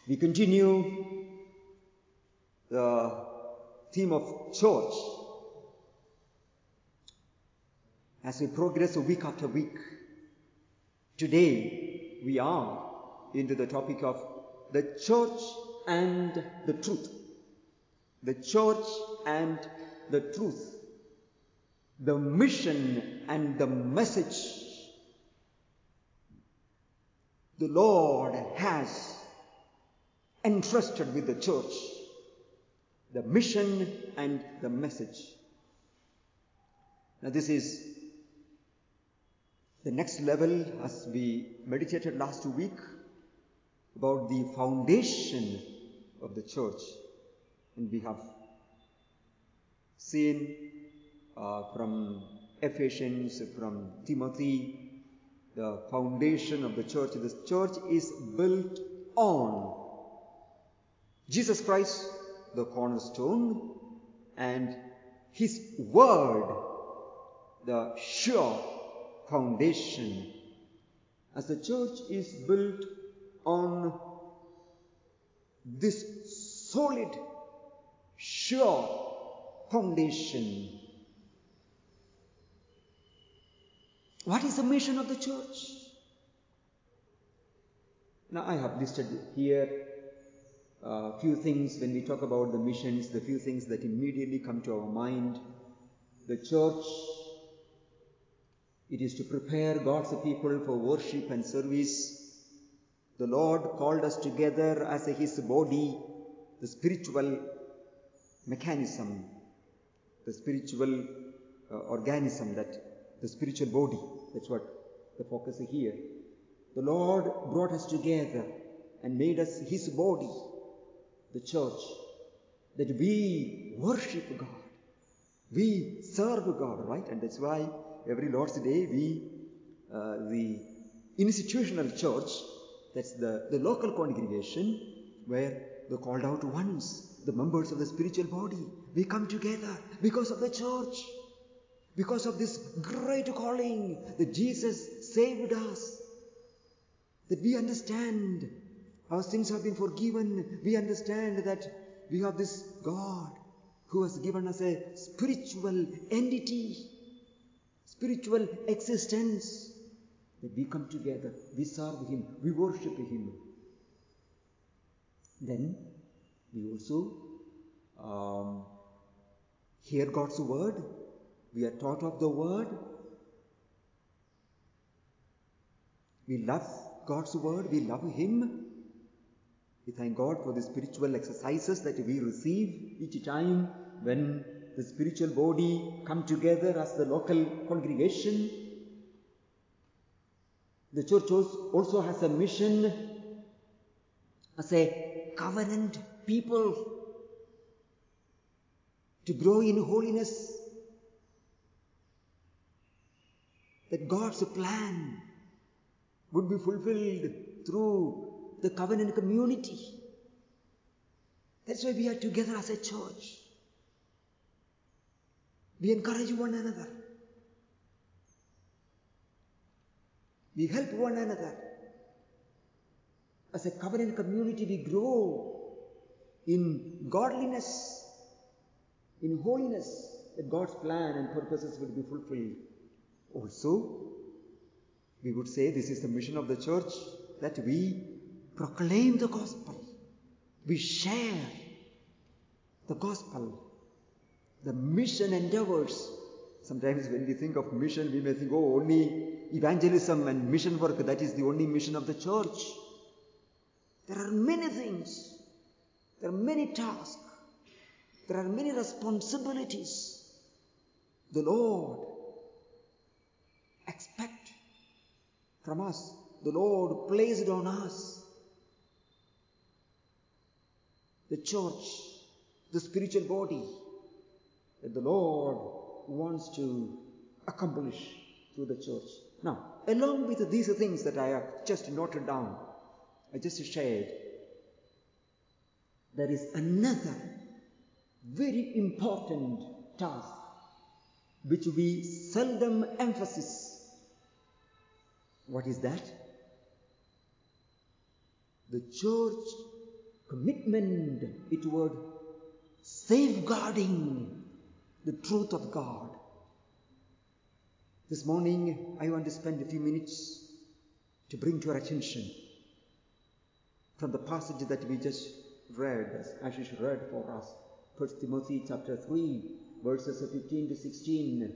We continue the theme of church as we progress week after week. Today we are into the topic of the church and the truth. The church and the truth. The mission and the message the Lord has entrusted with the church. The mission and the message. Now this is the next level as we meditated last week about the foundation of the church. And we have seen from Ephesians, from Timothy, the foundation of the church. The church is built on Jesus Christ, the cornerstone, and His Word, the sure foundation. As the church is built on this solid, sure foundation, what is the mission of the church? Now I have listed here a few things when we talk about the missions, the few things that immediately come to our mind. The church, it is to prepare God's people for worship and service. The Lord called us together as His body, the spiritual mechanism, the spiritual organism, that the spiritual body. That's what the focus is here. The Lord brought us together and made us His body, the church, that we worship God, we serve God, right? And that's why every Lord's Day the institutional church, that's the local congregation where the called out ones, the members of the spiritual body, we come together because of the church, because of this great calling that Jesus saved us, that we understand our sins have been forgiven. We understand that we have this God who has given us a spiritual entity, spiritual existence, that we come together, we serve Him, we worship Him. Then we also hear God's word. We are taught of the word. We love God's word. We love Him. We thank God for the spiritual exercises that we receive each time when the spiritual body come together as the local congregation. The church also has a mission as a covenant people to grow in holiness, that God's plan would be fulfilled through the covenant community. That's why we are together as a church. We encourage one another. We help one another. As a covenant community, we grow in godliness, in holiness, that God's plan and purposes will be fulfilled. Also, we would say this is the mission of the church, that we proclaim the gospel. We share the gospel, the mission endeavors. Sometimes when we think of mission, we may think, oh, only evangelism and mission work, that is the only mission of the church. There are many things. There are many tasks. There are many responsibilities the Lord expects from us. The Lord placed on us. The church, the spiritual body, that the Lord wants to accomplish through the church. Now, along with these things that I have just noted down, I just shared, there is another very important task which we seldom emphasize. What is that? The church commitment toward safeguarding the truth of God. This morning, I want to spend a few minutes to bring to your attention from the passage that we just read, as Ashish read for us, 1 Timothy chapter 3, verses 15 to 16.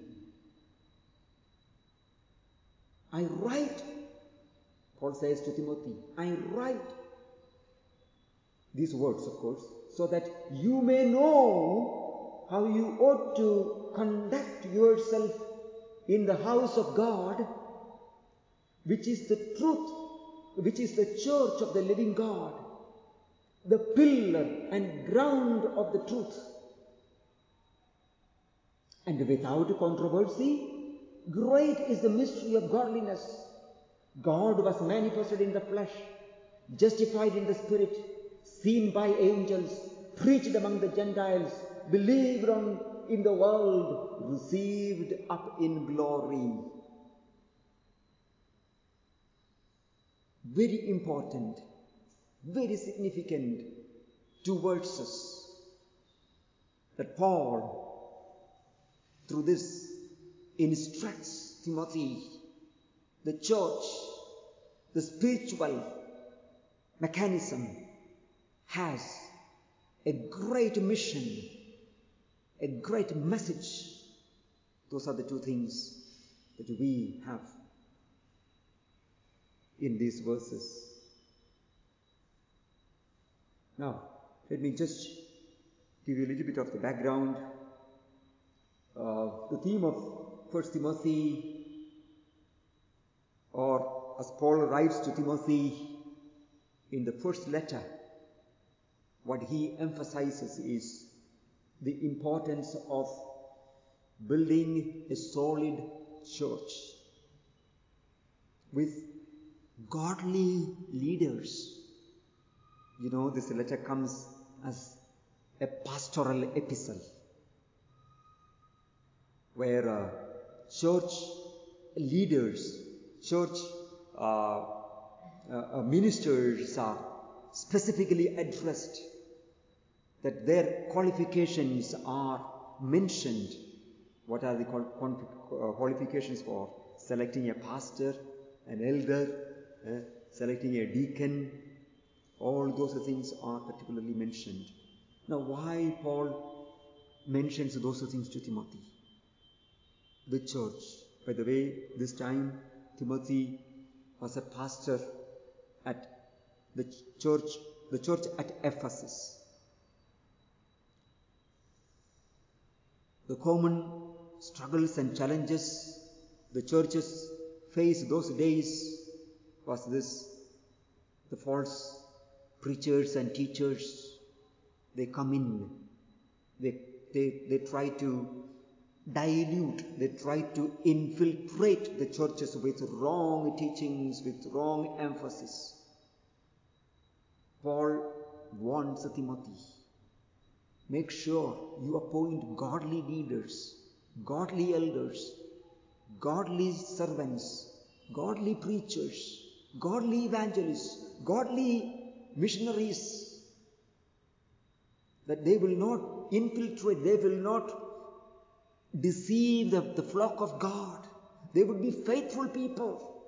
I write, Paul says to Timothy, I write these words, of course, so that you may know how you ought to conduct yourself in the house of God, which is the truth, which is the church of the living God, the pillar and ground of the truth. And without controversy, great is the mystery of godliness. God was manifested in the flesh, justified in the spirit, seen by angels, preached among the Gentiles, believed on in the world, received up in glory. Very important, very significant 2 verses that Paul, through this, instructs Timothy, the church, the spiritual mechanism has a great mission, a great message. Those are the 2 things that we have in these verses. Now, let me just give you a little bit of the background. The theme of 1 Timothy, or as Paul writes to Timothy in the first letter, what he emphasizes is the importance of building a solid church with godly leaders. You know, this letter comes as a pastoral epistle where church leaders, church ministers are specifically addressed, that their qualifications are mentioned. What are the qualifications for selecting a pastor, an elder, selecting a deacon? All those things are particularly mentioned. Now, why Paul mentions those things to Timothy? The church. By the way, this time Timothy was a pastor at the church at Ephesus. The common struggles and challenges the churches faced those days was this: the false preachers and teachers, they come in, they try to dilute, they try to infiltrate the churches with wrong teachings, with wrong emphasis. Paul warns Timothy, make sure you appoint godly leaders, godly elders, godly servants, godly preachers, godly evangelists, godly missionaries, that they will not infiltrate, they will not deceive the flock of God. They would be faithful people.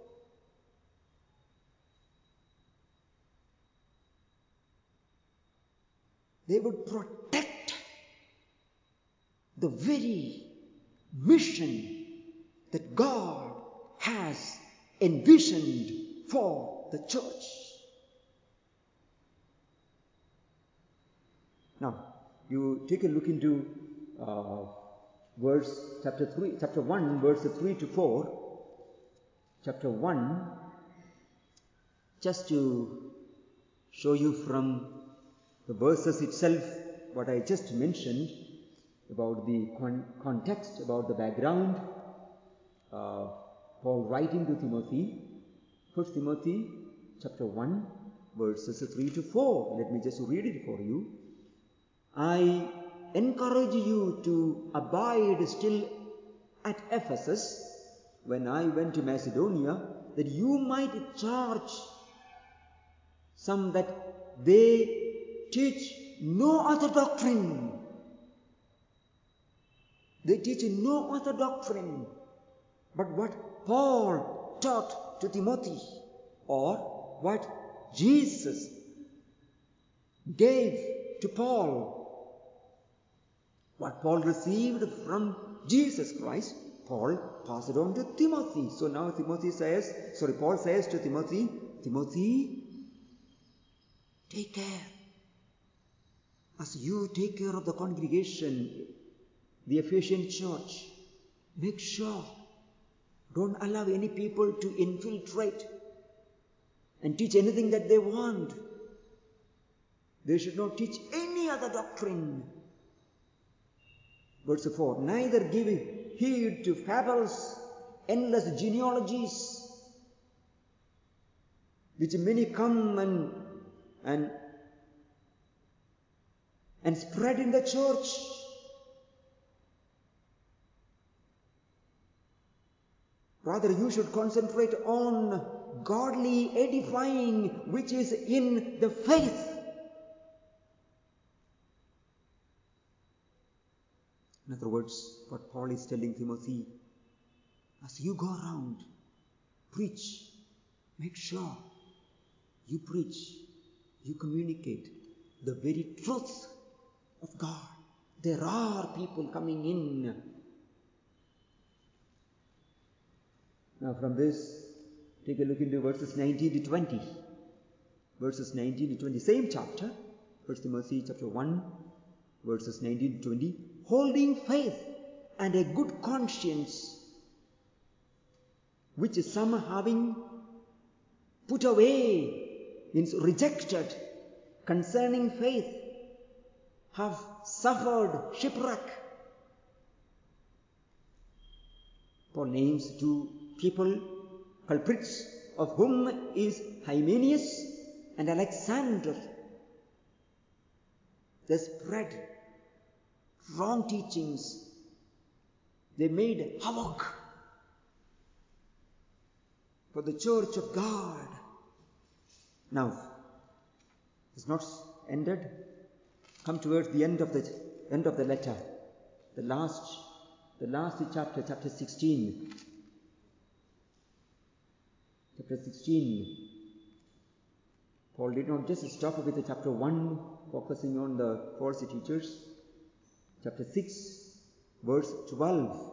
They would protect the very mission that God has envisioned for the church. Now, you take a look into chapter 1, verses 3 to 4. Chapter 1, just to show you from the verses itself what I just mentioned about the context, about the background. Paul writing to Timothy, 1 Timothy chapter 1, verses 3 to 4. Let me just read it for you. I encourage you to abide still at Ephesus when I went to Macedonia, that you might charge some that they teach no other doctrine. They teach no other doctrine but what Paul taught to Timothy, or what Jesus gave to Paul. What Paul received from Jesus Christ, Paul passed it on to Timothy. So now Paul says to Timothy, Timothy, take care. As you take care of the congregation, the Ephesian church, make sure, don't allow any people to infiltrate and teach anything that they want. They should not teach any other doctrine. Verse 4, neither give heed to fables, endless genealogies, which many come and spread in the church. Rather, you should concentrate on godly edifying, which is in the faith. In other words, what Paul is telling Timothy, as you go around, preach, make sure you preach, you communicate the very truth of God. There are people coming in. Now from this, take a look into verses 19 to 20. Verses 19 to 20, same chapter, 1 Timothy chapter 1, verses 19 to 20. Holding faith and a good conscience, which some having put away, means rejected, concerning faith, have suffered shipwreck. Paul names two people, culprits, of whom is Hymenaeus and Alexander. They spread wrong teachings. They made havoc for the church of God. Now, it's not ended. Come towards the end of the letter, the last chapter, chapter 16. Chapter 16. Paul did not just stop with the chapter 1, focusing on the false teachers. Chapter 6, verse 12.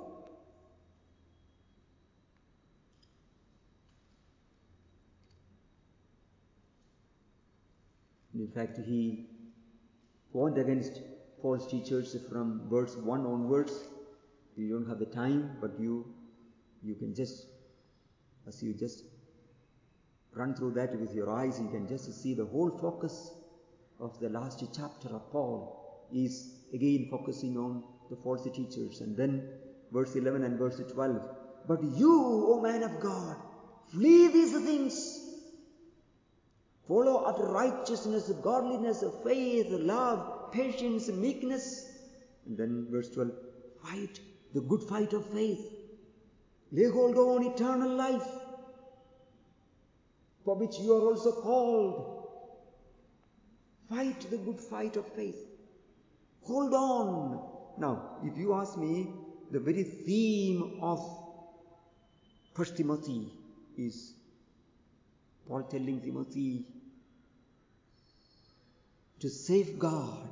In fact, he warned against false teachers from verse 1 onwards. You don't have the time, but you can just, as you just run through that with your eyes, you can just see the whole focus of the last chapter of Paul is again focusing on the false teachers. And then verse 11 and verse 12. But you, O man of God, flee these things. Follow after righteousness, godliness, faith, love, patience, meekness. And then verse 12. Fight the good fight of faith. Lay hold on eternal life, for which you are also called. Fight the good fight of faith. Hold on. Now, if you ask me, the very theme of 1 Timothy is Paul telling Timothy to safeguard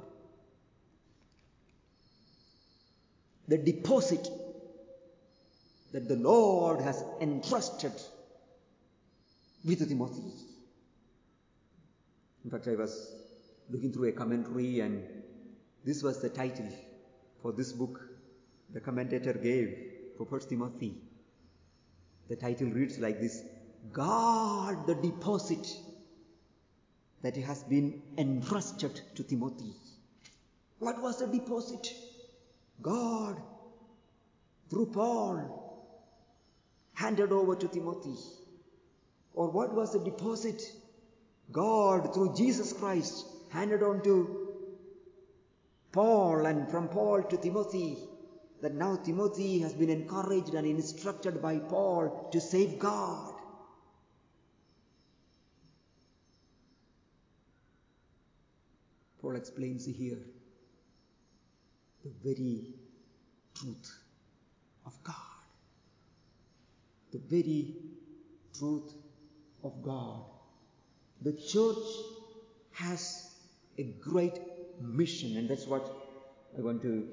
the deposit that the Lord has entrusted with Timothy. In fact, I was looking through a commentary, and this was the title for this book the commentator gave for 1 Timothy. The title reads like this: Guard the deposit that has been entrusted to Timothy. What was the deposit? God, through Paul, handed over to Timothy. Or what was the deposit? God, through Jesus Christ, handed on to Paul, and from Paul to Timothy, that now Timothy has been encouraged and instructed by Paul to safeguard. Paul explains here the very truth of God. The very truth of God. The church has a great mission, and that's what I want to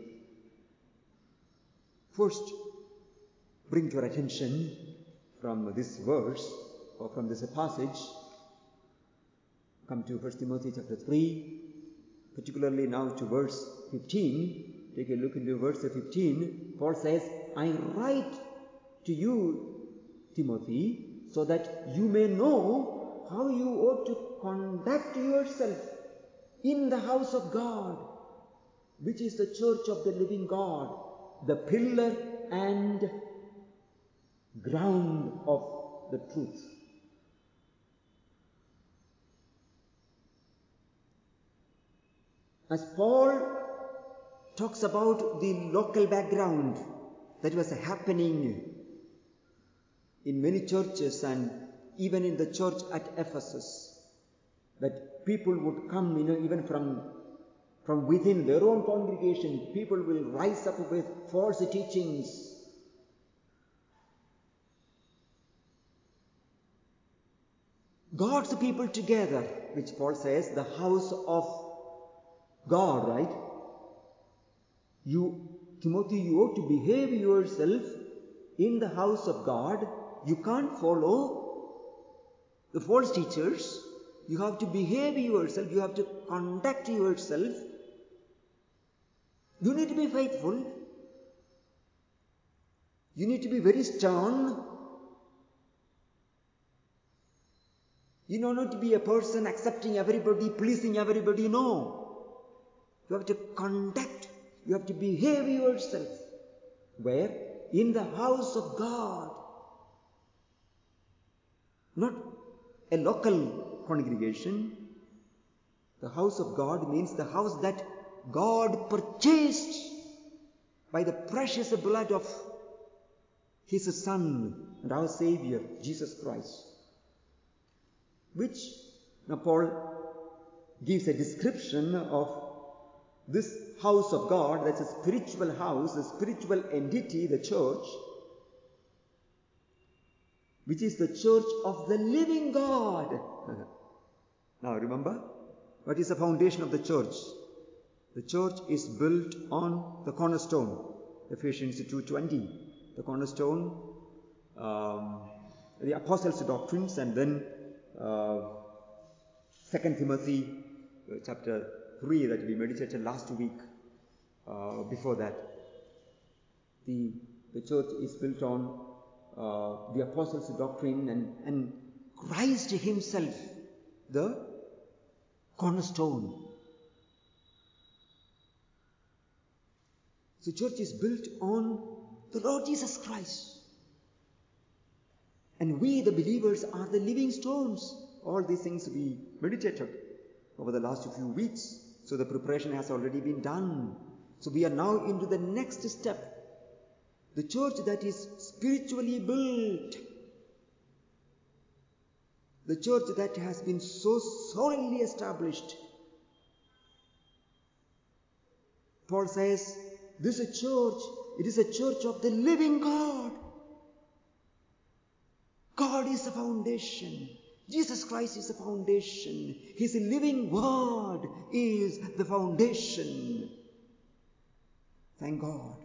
first bring to your attention from this verse or from this passage. Come to 1 Timothy chapter 3, particularly now to verse 15. Take a look into verse 15. Paul says, I write to you, Timothy, so that you may know how you ought to conduct yourself in the house of God, which is the church of the living God, the pillar and ground of the truth. As Paul talks about the local background that was happening in many churches and even in the church at Ephesus, that people would come, even from within their own congregation, people will rise up with false teachings. God's people together, which Paul says, the house of God, right? Timothy, you ought to behave yourself in the house of God. You can't follow the false teachers. You have to behave yourself. You have to conduct yourself. You need to be faithful. You need to be very stern. You don't need to be a person accepting everybody, pleasing everybody. No. You have to conduct. You have to behave yourself. Where? In the house of God. Not a local congregation. The house of God means the house that God purchased by the precious blood of His Son and our Savior, Jesus Christ. Which now Paul gives a description of this house of God. That's a spiritual house, a spiritual entity, the church, which is the church of the living God. Now remember, what is the foundation of the church? The church is built on the cornerstone. Ephesians 2:20. The cornerstone, the apostles' doctrines, and then 2 Timothy chapter 3 that we meditated last week. Before that, the church is built on the apostles' doctrine and Christ Himself, the cornerstone. The church is built on the Lord Jesus Christ. And we, the believers, are the living stones. All these things we meditated over the last few weeks. So the preparation has already been done. So we are now into the next step. The church that is spiritually built. The church that has been so solidly established. Paul says, this is a church. It is a church of the living God. God is the foundation. Jesus Christ is the foundation. His living word is the foundation. Thank God.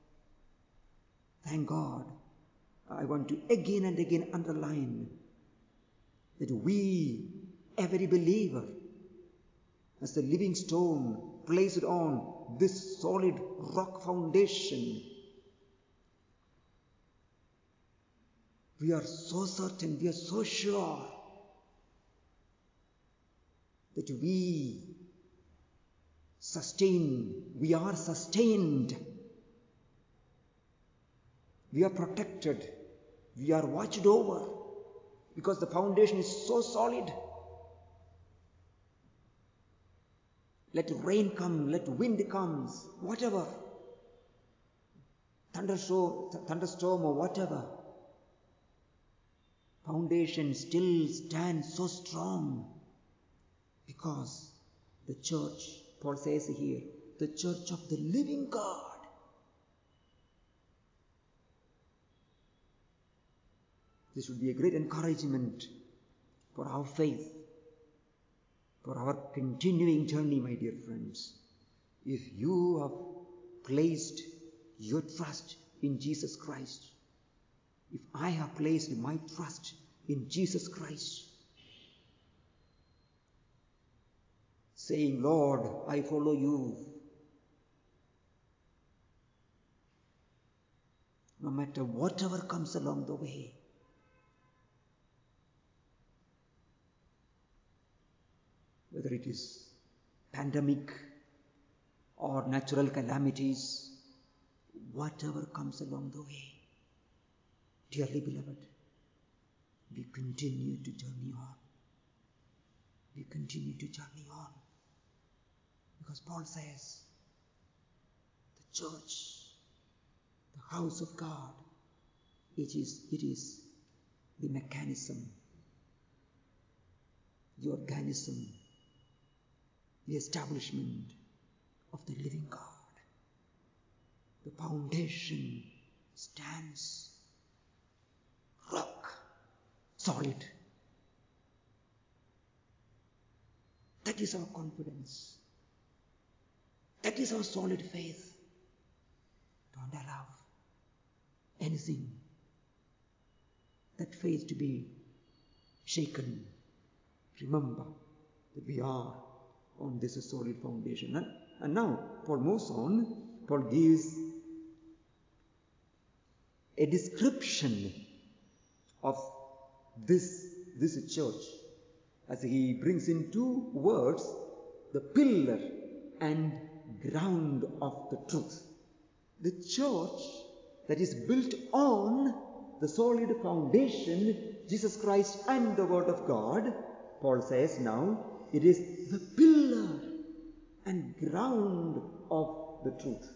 Thank God. I want to again and again underline that we, every believer, as the living stone placed on this solid rock foundation, we are so certain, we are so sure that we are sustained, we are protected, we are watched over, because the foundation is so solid. Let rain come, let wind comes, whatever, thunderstorm or whatever, foundation still stands so strong, because the church Paul says here, the church of the living God. This should be a great encouragement for our faith, for our continuing journey, my dear friends. If you have placed your trust in Jesus Christ, if I have placed my trust in Jesus Christ, saying, Lord, I follow you, no matter whatever comes along the way, whether it is pandemic or natural calamities, whatever comes along the way, dearly beloved, we continue to journey on. We continue to journey on. Because Paul says, the church, the house of God, it is the mechanism, the organism, the establishment of the living God. The foundation stands rock solid. That is our confidence. That is our solid faith. Don't allow anything, that faith, to be shaken. Remember that we are on this solid foundation. And now Paul moves on. Paul gives a description of this church, as he brings in two words, the pillar and ground of the truth. The church that is built on the solid foundation, Jesus Christ and the Word of God, Paul says now, it is the pillar and ground of the truth.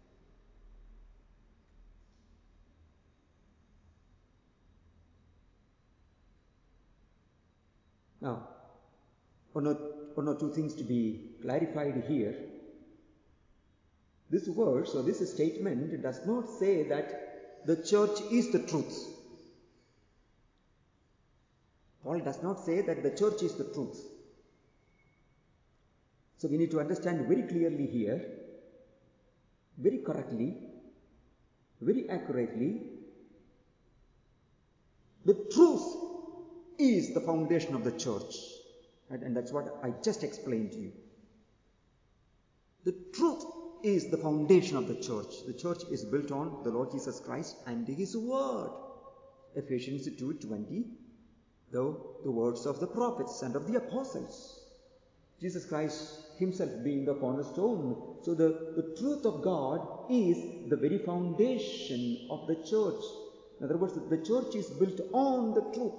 Now, one or two things to be clarified here. This verse or this statement does not say that the church is the truth. Paul does not say that the church is the truth. So we need to understand very clearly here, very correctly, very accurately, the truth is the foundation of the church. And that's what I just explained to you. The truth is the foundation of the church. The church is built on the Lord Jesus Christ and His Word. Ephesians 2:20, the words of the prophets and of the apostles. Jesus Christ Himself being the cornerstone. So the truth of God is the very foundation of the church. In other words, the church is built on the truth.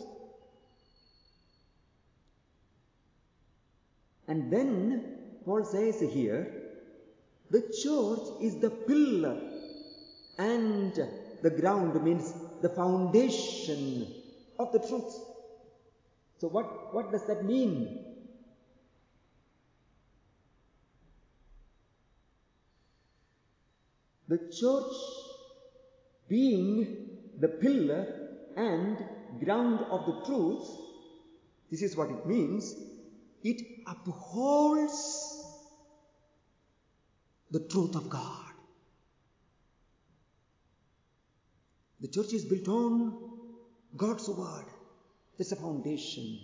And then Paul says here, the church is the pillar and the ground, means the foundation of the truth. So what does that mean? The church being the pillar and ground of the truth, this is what it means. It upholds the truth of God. The church is built on God's Word. That's the foundation.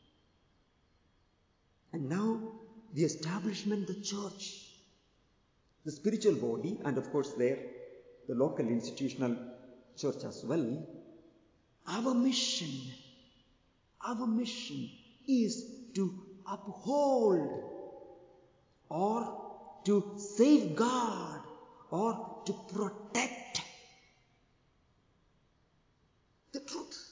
And now the establishment, the church, the spiritual body, and of course there, the local institutional church as well. Our mission is to uphold or to safeguard or to protect the truth.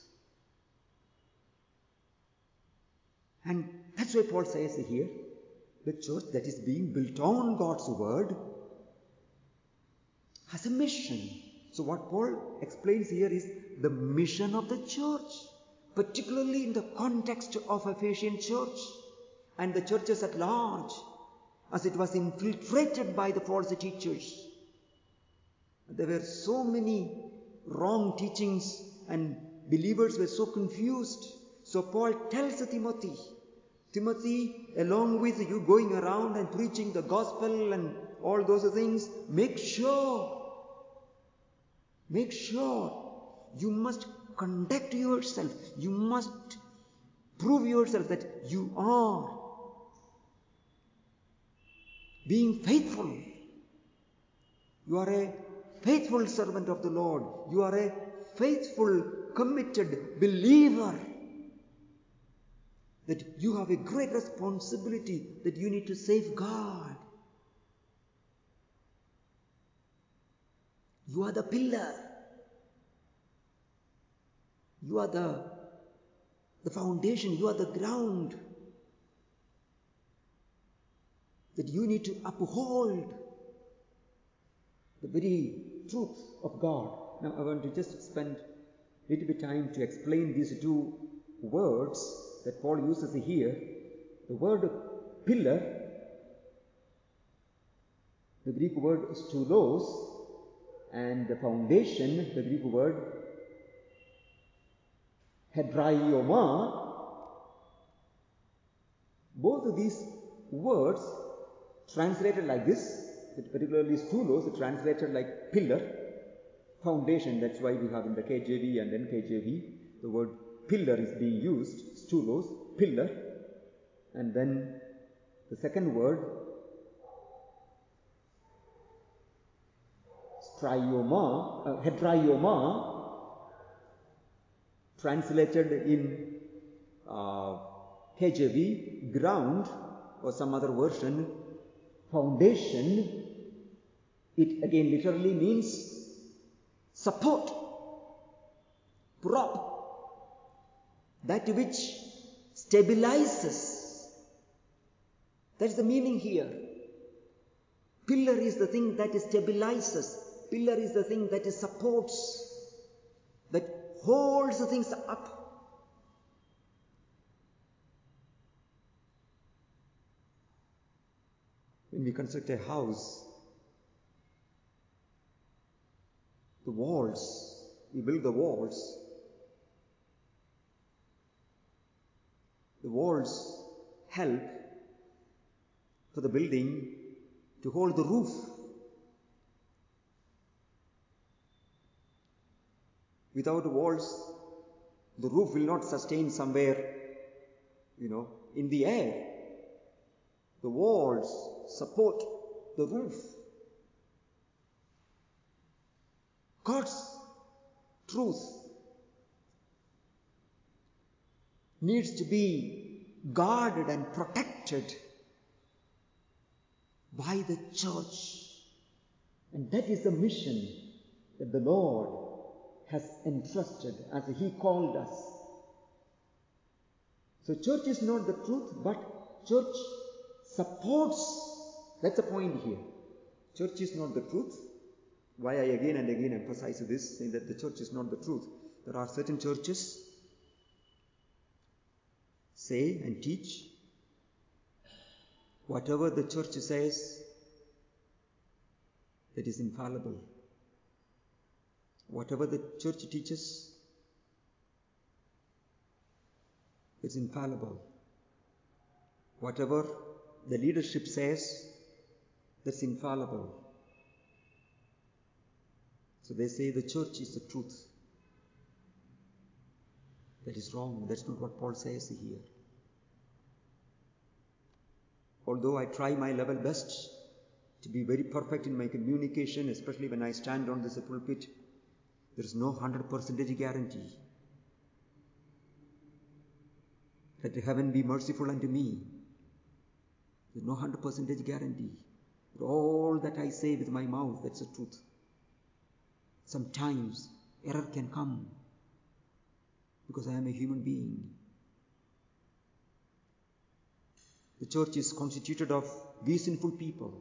And that's why Paul says here, the church that is being built on God's Word has a mission. So what Paul explains here is the mission of the church, particularly in the context of Ephesian church and the churches at large. as it was infiltrated by the false teachers. There were so many wrong teachings and believers were so confused. So Paul tells Timothy, along with you going around and preaching the gospel and all those things, make sure you must conduct yourself. You must prove yourself that you are being faithful. You are a faithful servant of the Lord. You are a faithful, committed believer. That you have a great responsibility that you need to safeguard. You are the pillar. You are the foundation. You are the ground that you need to uphold the very truth of God. Now I want to just spend a little bit of time to explain these two words that Paul uses here. The word pillar, the Greek word stoulos, and the foundation, the Greek word hedraioma. Both of these words translated like this, particularly stoulos, translated like pillar, foundation. That's why we have in the KJV and NKJV the word pillar is being used, stoulos, pillar. And then the second word, hedraioma, translated in KJV, ground, or some other version, foundation. It again literally means support, prop, that which stabilizes. That's the meaning here. Pillar is the thing that stabilizes. Pillar is the thing that supports, that holds the things up. When we construct a house, the walls, we build the walls. The walls help for the building to hold the roof. Without walls, the roof will not sustain somewhere, in the air. The walls support the roof. God's truth needs to be guarded and protected by the church. And that is the mission that the Lord has entrusted as He called us. So church is not the truth, but church supports. That's the point here. Church is not the truth. Why I again and again emphasize this, saying that the church is not the truth. There are certain churches say and teach whatever the church says, that is infallible. Whatever the church teaches, it's infallible. Whatever the leadership says, that's infallible. So they say the church is the truth. That is wrong. That's not what Paul says here. Although I try my level best to be very perfect in my communication, especially when I stand on this pulpit, there is no 100% guarantee that heaven be merciful unto me. There is no 100% guarantee. But all that I say with my mouth, that's the truth. Sometimes error can come because I am a human being. The church is constituted of we sinful people.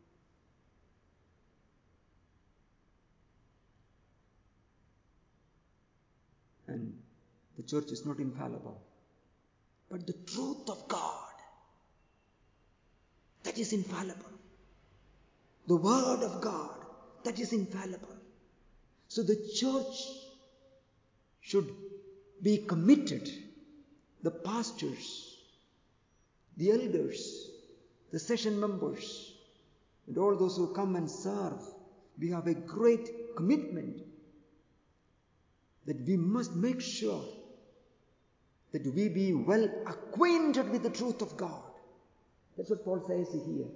And the church is not infallible. But the truth of God, that that is infallible. The Word of God, that is infallible. So the church should be committed. The pastors, the elders, the session members, and all those who come and serve, we have a great commitment that we must make sure that we be well acquainted with the truth of God. That's what Paul says here.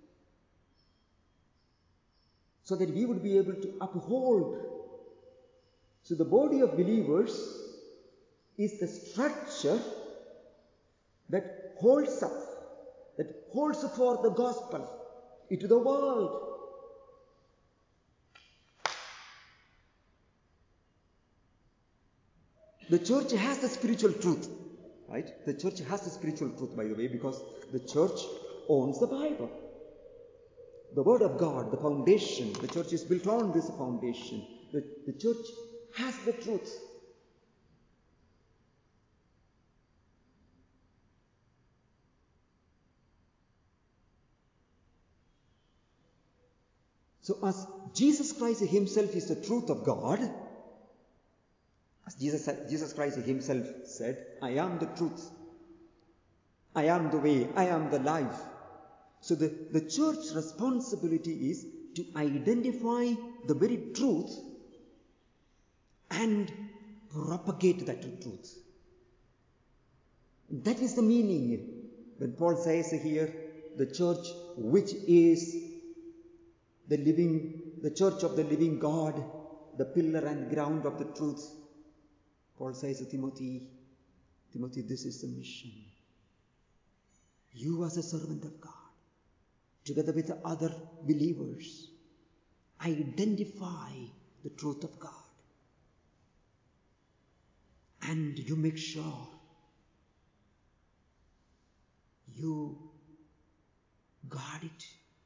So that we would be able to uphold. So the body of believers is the structure that holds forth the gospel into the world. The church has the spiritual truth, right? The church has the spiritual truth, by the way, because the church owns the Bible. The Word of God, the foundation. The church is built on this foundation. The church has the truth. So as Jesus Christ himself is the truth of God, as Jesus Christ himself said, I am the truth. I am the way. I am the life. So the church's responsibility is to identify the very truth and propagate that truth. That is the meaning when Paul says here, the church which is the church of the living God, the pillar and ground of the truth. Paul says to Timothy, this is the mission. You as a servant of God, together with the other believers, identify the truth of God. And you make sure you guard it.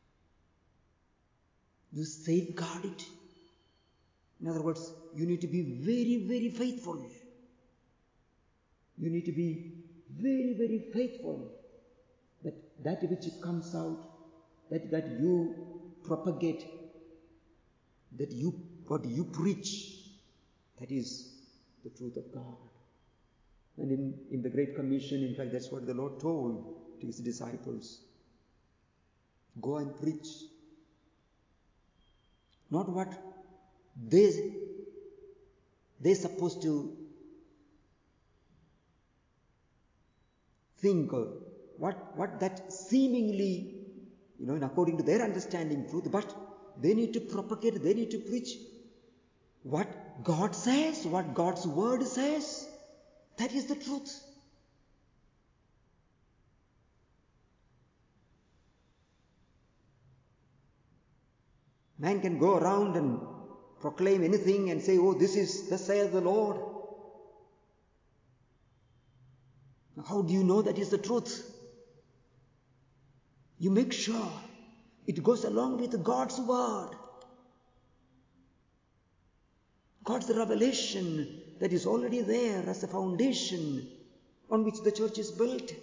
You safeguard it. In other words, you need to be very, very faithful. You need to be very, very faithful. That which comes out, that you propagate, what you preach, that is the truth of God. And in the Great Commission, in fact, that's what the Lord told to his disciples. Go and preach. Not what they're supposed to think, or what that seemingly, according to their understanding truth, but they need to propagate, they need to preach what God says, what God's word says. That is the truth. Man can go around and proclaim anything and say, oh, this is thus saith the Lord. How do you know that is the truth? You make sure it goes along with God's word. God's revelation that is already there as a foundation on which the church is built.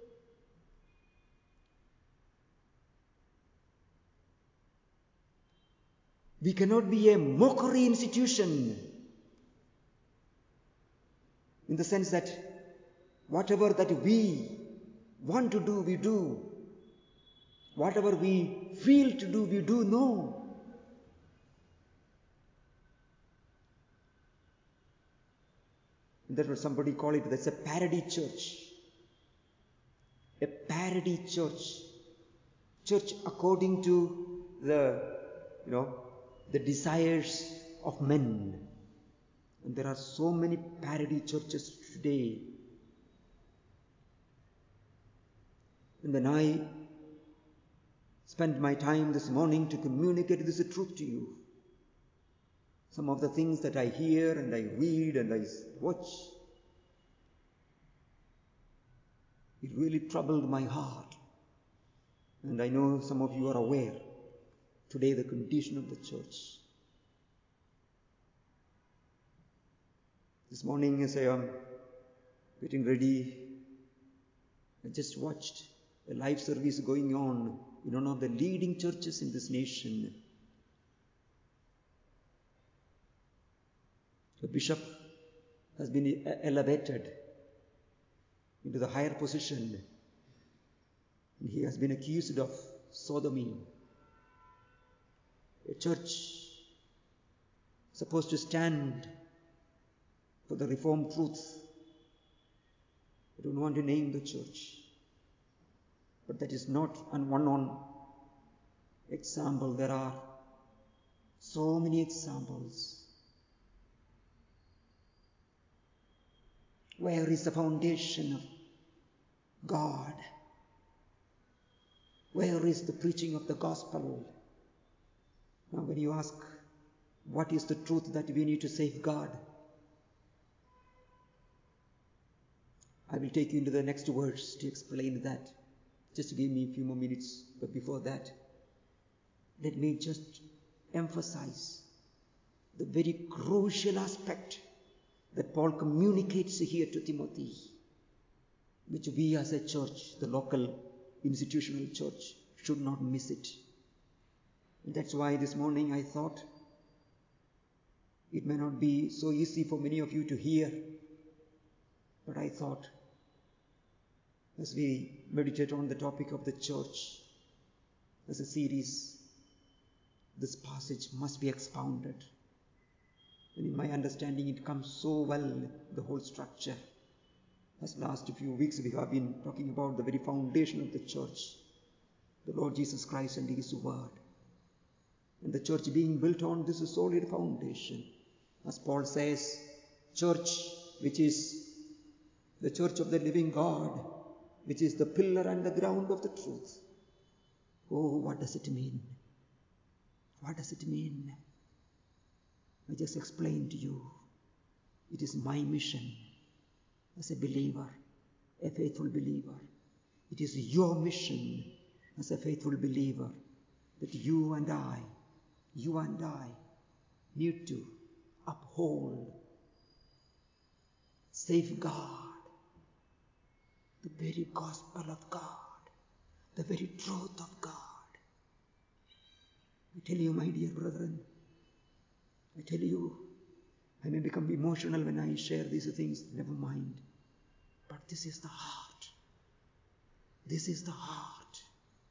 We cannot be a mockery institution in the sense that whatever that we want to do, we do. Whatever we feel to do, we do. No. That's what somebody call it. That's a parody church. A parody church. Church according to the desires of men. And there are so many parody churches today. And when I spent my time this morning to communicate this truth to you, some of the things that I hear and I read and I watch, it really troubled my heart. And I know some of you are aware today the condition of the church. This morning as I am getting ready, I just watched a live service going on in one of the leading churches in this nation. The bishop has been elevated into the higher position. And he has been accused of sodomy. A church supposed to stand for the Reformed truth. I don't want to name the church, but that is not one example. There are so many examples. Where is the foundation of God? Where is the preaching of the gospel? Now when you ask, what is the truth that we need to safeguard? I will take you into the next verse to explain that. Just give me a few more minutes. But before that, let me just emphasize the very crucial aspect that Paul communicates here to Timothy, which we as a church, the local institutional church, should not miss it. And that's why this morning I thought it may not be so easy for many of you to hear, but I thought as we meditate on the topic of the church as a series, this passage must be expounded. And in my understanding, it comes so well, the whole structure. As last few weeks we have been talking about the very foundation of the church, the Lord Jesus Christ and His Word. And the church being built on this solid foundation. As Paul says, church which is the church of the living God, which is the pillar and the ground of the truth. Oh, what does it mean? What does it mean? I just explained to you. It is my mission as a believer, a faithful believer. It is your mission as a faithful believer that you and I need to uphold, safeguard the very gospel of God, the very truth of God. I tell you, my dear brethren, I tell you, I may become emotional when I share these things, never mind. But this is the heart. This is the heart.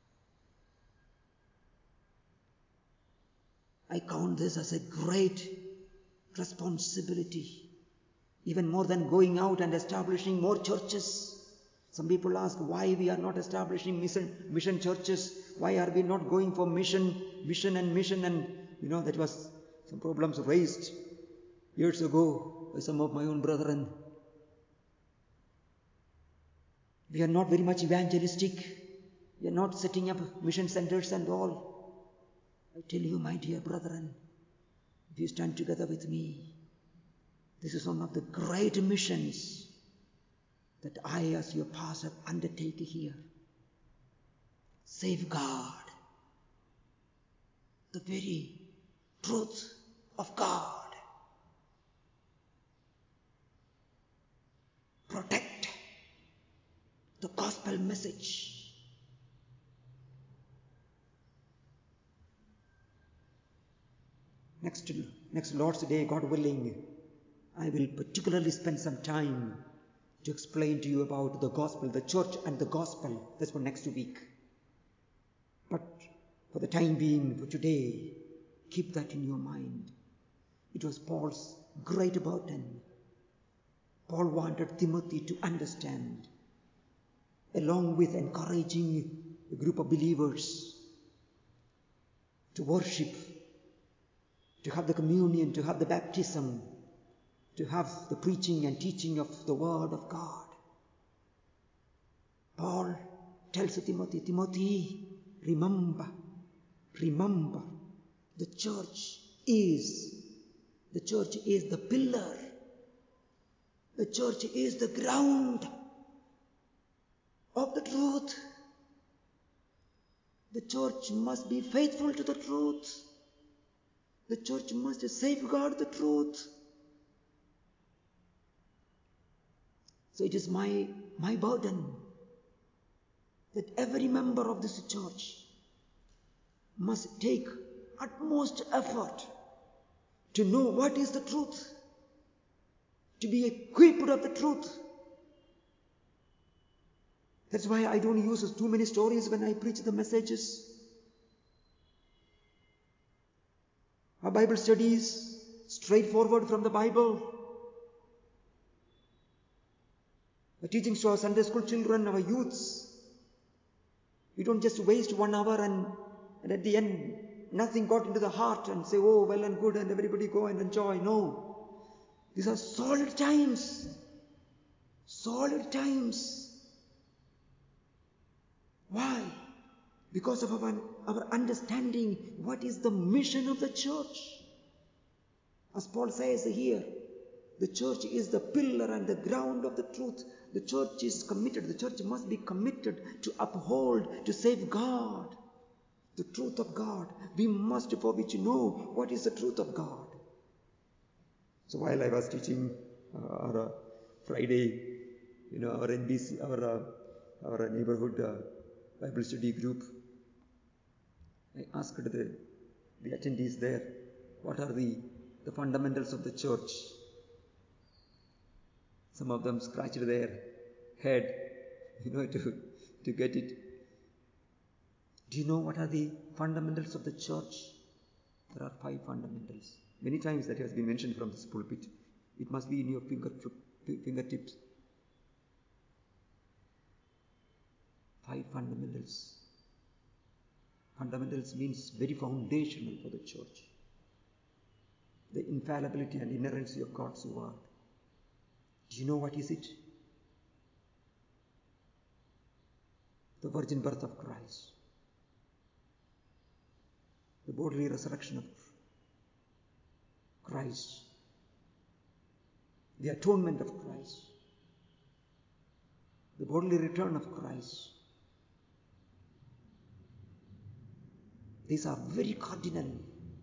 I count this as a great responsibility, even more than going out and establishing more churches. Some people ask why we are not establishing mission churches. Why are we not going for mission, and that was some problems raised years ago by some of my own brethren. We are not very much evangelistic. We are not setting up mission centers and all. I tell you, my dear brethren, if you stand together with me, this is one of the great missions that I as your pastor undertake here. Safeguard the very truth of God. Protect the gospel message. Next Lord's Day, God willing, I will particularly spend some time to explain to you about the gospel, the church and the gospel. That's for next week. But for the time being, for today, keep that in your mind. It was Paul's great burden. Paul wanted Timothy to understand, along with encouraging a group of believers to worship, to have the communion, to have the baptism, to have the preaching and teaching of the Word of God. Paul tells Timothy, remember, the church is the pillar. The church is the ground of the truth. The church must be faithful to the truth. The church must safeguard the truth. So it is my burden that every member of this church must take utmost effort to know what is the truth, to be equipped of the truth. That's why I don't use too many stories when I preach the messages. Our Bible studies straightforward from the Bible. Our teachings to our Sunday school children, our youths. We don't just waste 1 hour and at the end nothing got into the heart and say, oh, well and good, and everybody go and enjoy. No. These are solid times. Solid times. Why? Because of our understanding what is the mission of the church. As Paul says here, the church is the pillar and the ground of the truth. The church is committed. The church must be committed to uphold, to safeguard the truth of God. We must for which know what is the truth of God. So while I was teaching our Friday, our NBC, our neighborhood Bible study group, I asked the attendees there, what are the fundamentals of the church? Some of them scratched their head, to get it. Do you know what are the fundamentals of the church? There are 5 fundamentals. Many times that has been mentioned from this pulpit. It must be in your fingertips. 5 fundamentals. Fundamentals means very foundational for the church. The infallibility and inerrancy of God's word. Do you know what is it? The virgin birth of Christ. The bodily resurrection of Christ. The atonement of Christ. The bodily return of Christ. These are very cardinal.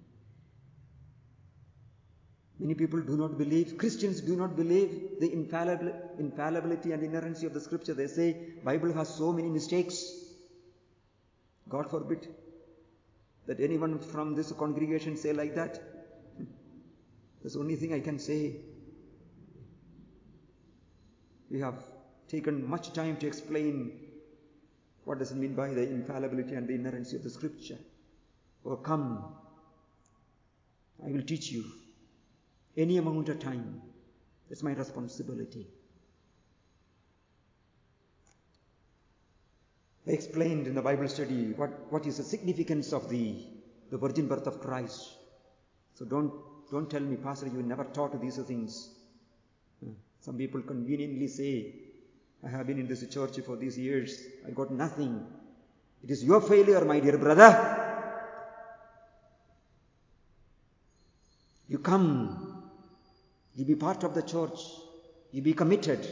Many people do not believe, Christians do not believe the infallibility and inerrancy of the scripture. They say, Bible has so many mistakes. God forbid that anyone from this congregation say like that. That's the only thing I can say. We have taken much time to explain what does it mean by the infallibility and the inerrancy of the scripture. Oh, come, I will teach you. Any amount of time. That's my responsibility. I explained in the Bible study what is the significance of the virgin birth of Christ. So don't tell me, Pastor, you never taught these things. Some people conveniently say, I have been in this church for these years. I got nothing. It is your failure, my dear brother. You come. You be part of the church. You be committed.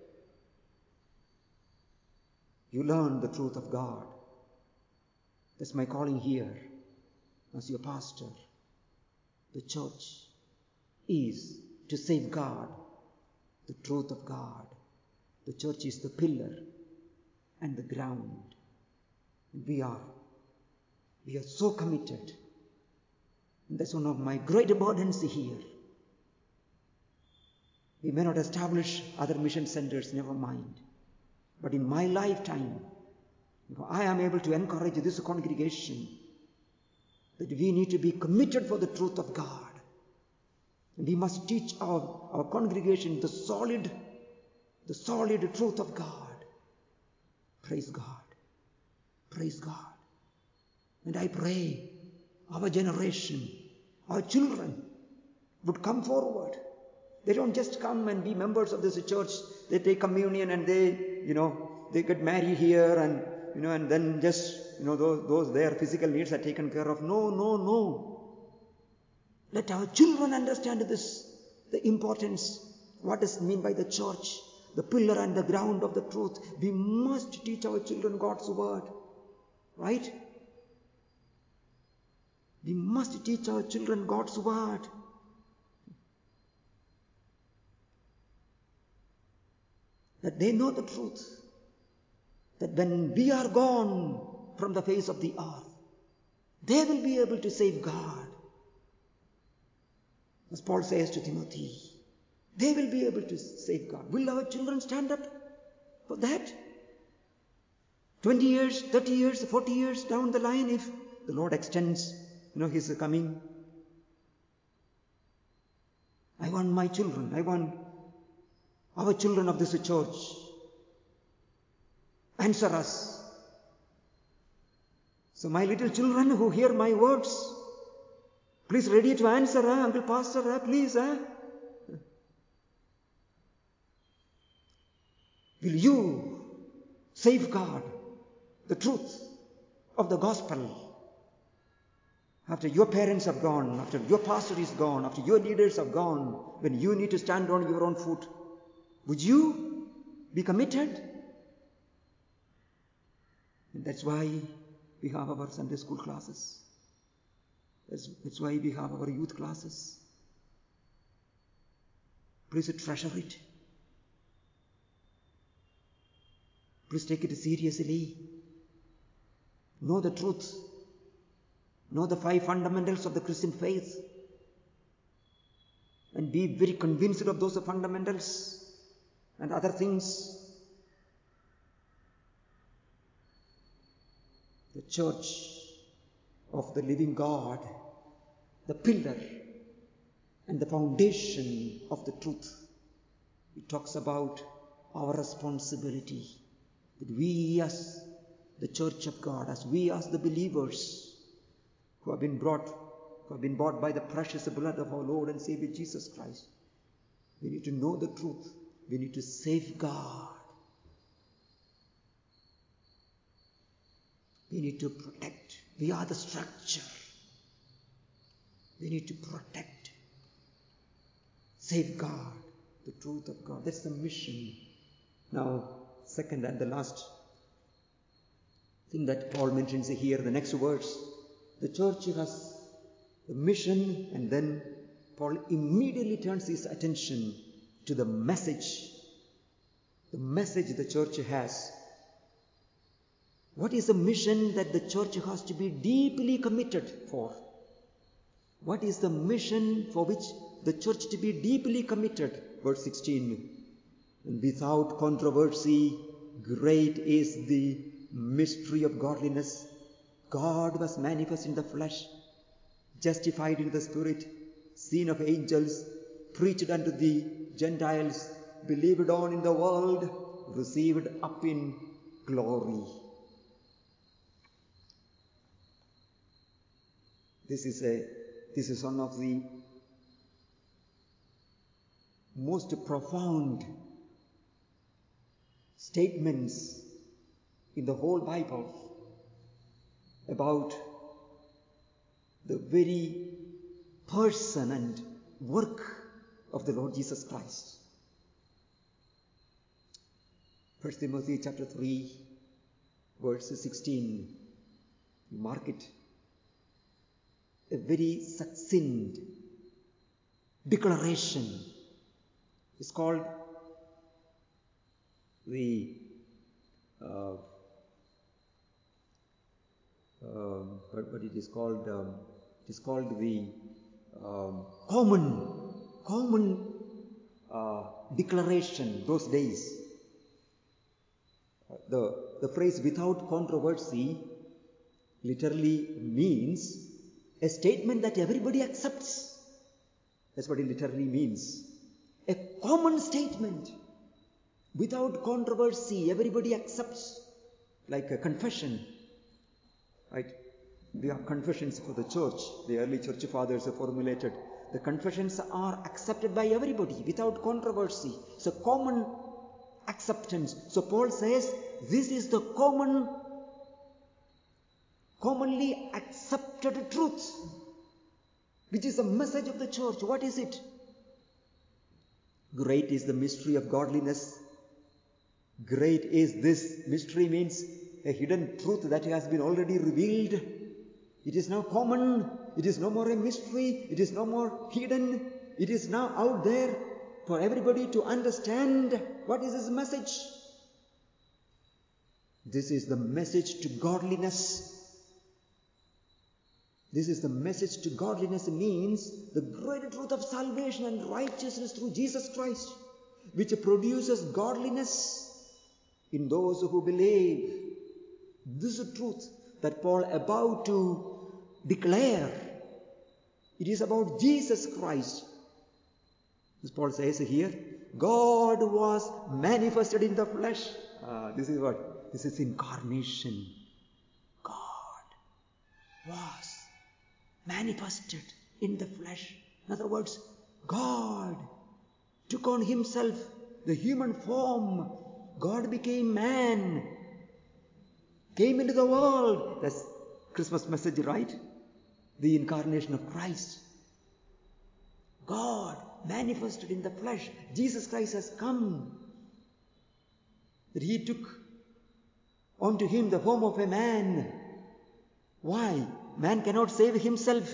You learn the truth of God. That's my calling here as your pastor. The church is to safeguard the truth of God. The church is the pillar and the ground. And we are so committed. And that's one of my great burdens here. We may not establish other mission centers, never mind. But in my lifetime, I am able to encourage this congregation that we need to be committed for the truth of God. And we must teach our congregation the solid truth of God. Praise God. Praise God. And I pray our generation, our children would come forward. They don't just come and be members of this church. They take communion and they get married here and then just, those their physical needs are taken care of. No. Let our children understand this, the importance. What does it mean by the church? The pillar and the ground of the truth. We must teach our children God's word. Right? We must teach our children God's word. That they know the truth. That when we are gone from the face of the earth, They will be able to safeguard. As Paul says to Timothy, they will be able to safeguard. Will our children stand up for that? 20 years, 30 years, 40 years down the line, if the Lord extends, His coming. I want my children, I want our children of this church. Answer us. So my little children who hear my words, please ready to answer, Uncle Pastor, please. Will you safeguard the truth of the gospel after your parents have gone, after your pastor is gone, after your leaders have gone, when you need to stand on your own foot? Would you be committed? And that's why we have our Sunday school classes. That's why we have our youth classes. Please treasure it. Please take it seriously. Know the truth. Know the 5 fundamentals of the Christian faith. And be very convinced of those fundamentals and other things. The church of the living God, the pillar and the foundation of the truth. It talks about our responsibility, that we as the church of God, as we as the believers who have been bought by the precious blood of our Lord and Savior Jesus Christ, we need to know the truth. We need to safeguard. We need to protect. We are the structure. We need to protect, safeguard the truth of God. That's the mission. Now, second and the last thing that Paul mentions here, the next verse, the church has the mission, and then Paul immediately turns his attention to the message the church has. What is the mission that the church has to be deeply committed for? What is the mission for which the church to be deeply committed? Verse 16. And without controversy, great is the mystery of godliness. God was manifest in the flesh, justified in the spirit, seen of angels, preached unto the Gentiles, believed on in the world, received up in glory. This is one of the most profound statements in the whole Bible about the very person and work of the Lord Jesus Christ. 1 Timothy chapter 3, verse 16. You mark it. A very succinct declaration. It's called the but it is called the common declaration those days. The phrase without controversy literally means a statement that everybody accepts. That's what it literally means. A common statement without controversy, everybody accepts. Like a confession, right? We have confessions for the church. The early church fathers have formulated. The confessions are accepted by everybody without controversy. It's a common acceptance. So Paul says, this is the commonly accepted truth, which is the message of the church. What is it? Great is the mystery of godliness. Great is this mystery means a hidden truth that has been already revealed. It is now common. It is no more a mystery. It is no more hidden. It is now out there for everybody to understand. What is this message? This is the message to godliness. This is the message to godliness, means the great truth of salvation and righteousness through Jesus Christ, which produces godliness in those who believe. This is the truth that Paul about to declare. It is about Jesus Christ. As Paul says here, God was manifested in the flesh. This is what? This is incarnation. God was manifested in the flesh. In other words, God took on himself the human form. God became man, came into the world. That's Christmas message, right? The incarnation of Christ. God manifested in the flesh. Jesus Christ has come. That he took onto him the form of a man. Why? Man cannot save himself.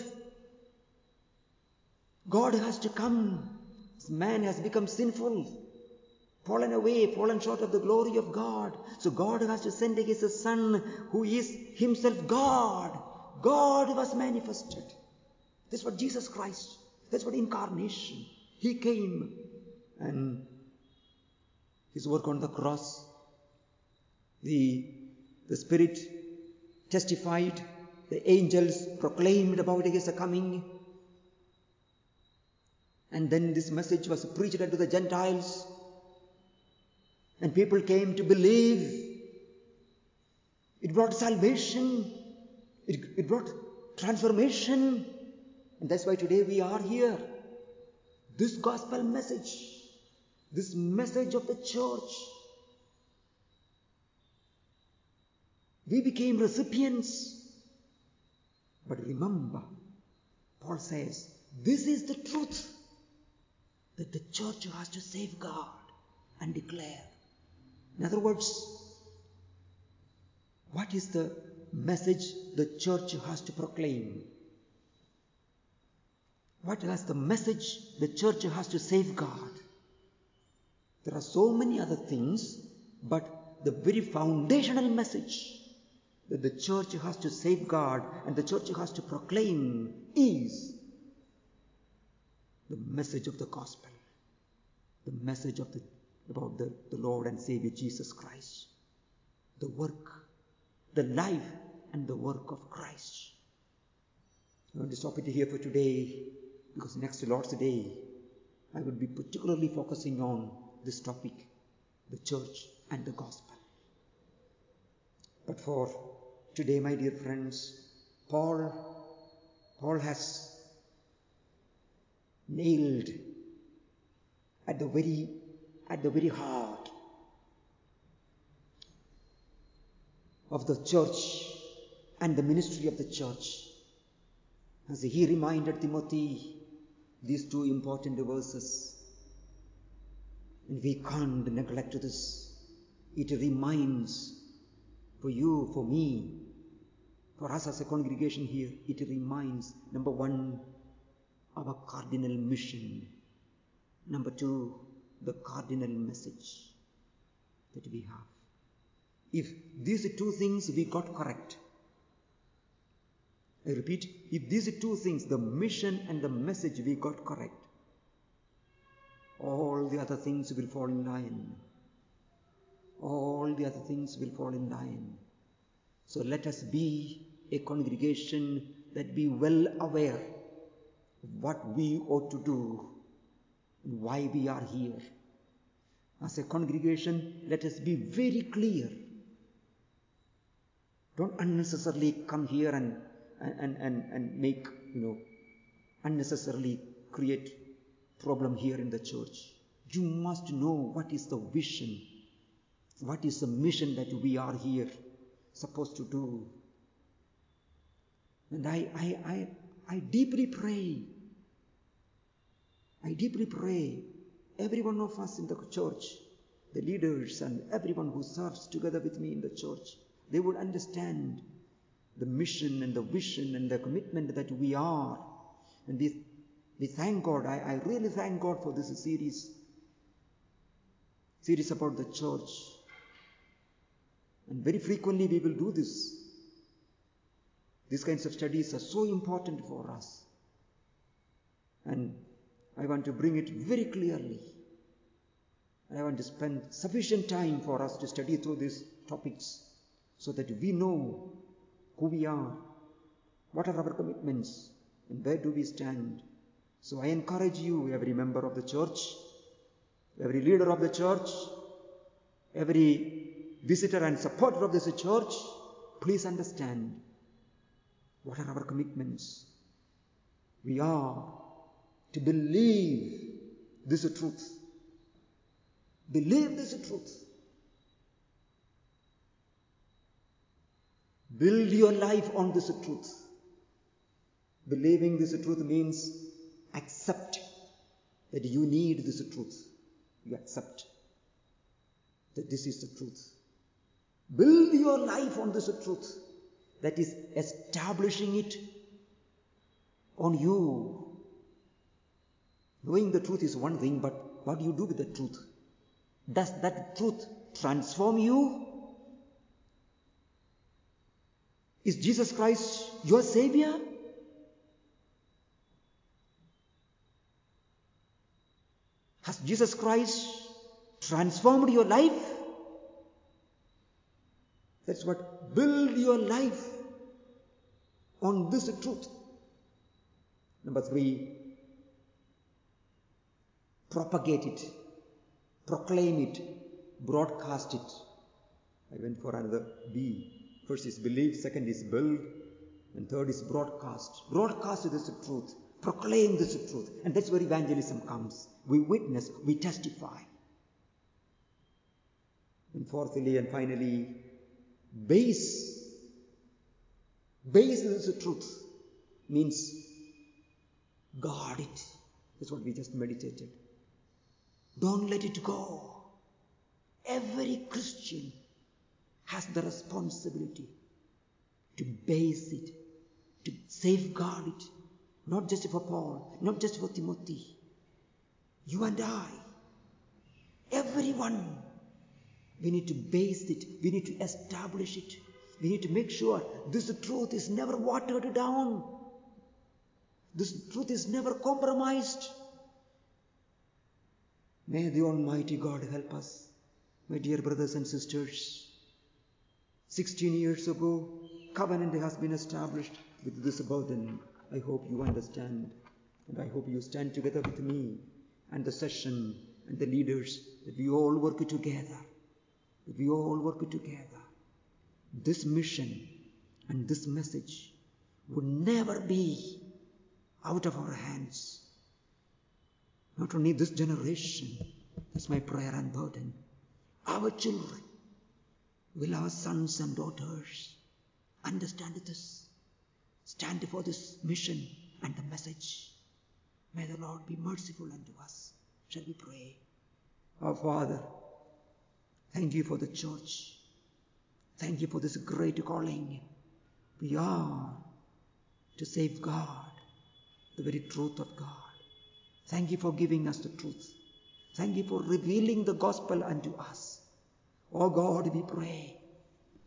God has to come. Man has become sinful, fallen away, fallen short of the glory of God. So God has to send his Son, who is himself God. God was manifested. That's what Jesus Christ, that's what incarnation. He came, and his work on the cross, the Spirit testified, the angels proclaimed about his coming. And then this message was preached unto the Gentiles, and people came to believe. It brought salvation. It brought transformation. And that's why today we are here. This gospel message, this message of the church, we became recipients. But remember, Paul says, this is the truth that the church has to safeguard and declare. In other words, what is the message the church has to proclaim? What is the message the church has to safeguard? There are so many other things, but the very foundational message that the church has to safeguard and the church has to proclaim is the message of the gospel, the message of about the Lord and Savior Jesus Christ, the work, the life and the work of Christ. I want to stop it here for today, because next Lord's Day I will be particularly focusing on this topic, the church and the gospel. But for today, my dear friends, Paul has nailed at the very heart of the church and the ministry of the church, as he reminded Timothy these two important verses. And we can't neglect this. It reminds for you, for me, for us as a congregation here, it reminds, number one, our cardinal mission. Number two, the cardinal message that we have. If these two things we got correct, I repeat, if these two things, the mission and the message, we got correct, all the other things will fall in line. All the other things will fall in line. So let us be a congregation that be well aware of what we ought to do and why we are here. As a congregation, let us be very clear. Don't unnecessarily come here and make, unnecessarily create problem here in the church. You must know what is the vision, what is the mission that we are here supposed to do. And I deeply pray, every one of us in the church, the leaders and everyone who serves together with me in the church, they would understand the mission and the vision and the commitment that we are. And we thank God. I really thank God for this series about the church. And very frequently we will do this. These kinds of studies are so important for us. And I want to bring it very clearly. And I want to spend sufficient time for us to study through these topics so that we know who we are, what are our commitments, and where do we stand. So I encourage you, every member of the church, every leader of the church, every visitor and supporter of this church, please understand what are our commitments. We are to believe this truth. Believe this truth. Build your life on this truth. Believing this truth means accept that you need this truth. You accept that this is the truth. Build your life on this truth. That is establishing it on you. Knowing the truth is one thing, but what do you do with the truth? Does that truth transform you? Is Jesus Christ your Savior? Has Jesus Christ transformed your life? That's what, build your life on this truth. Number 3, propagate it, proclaim it, broadcast it. I went for another B. First is believe, second is build, and third is broadcast. Broadcast this truth, proclaim this truth, and that's where evangelism comes. We witness, we testify. And fourthly and finally, base this truth means guard it. That's what we just meditated. Don't let it go. Every Christian has the responsibility to base it, to safeguard it. Not just for Paul, not just for Timothy. You and I, everyone, we need to base it. We need to establish it. We need to make sure this truth is never watered down. This truth is never compromised. May the Almighty God help us, my dear brothers and sisters. 16 years ago, covenant has been established with this burden. I hope you understand, and I hope you stand together with me and the session and the leaders, that we all work together. That we all work together. This mission and this message would never be out of our hands. Not only this generation, that's my prayer and burden. Our children, will our sons and daughters understand this, stand for this mission and the message. May the Lord be merciful unto us. Shall we pray? Our Father, thank you for the church. Thank you for this great calling. We are to safeguard the very truth of God. Thank you for giving us the truth. Thank you for revealing the gospel unto us. Oh God, we pray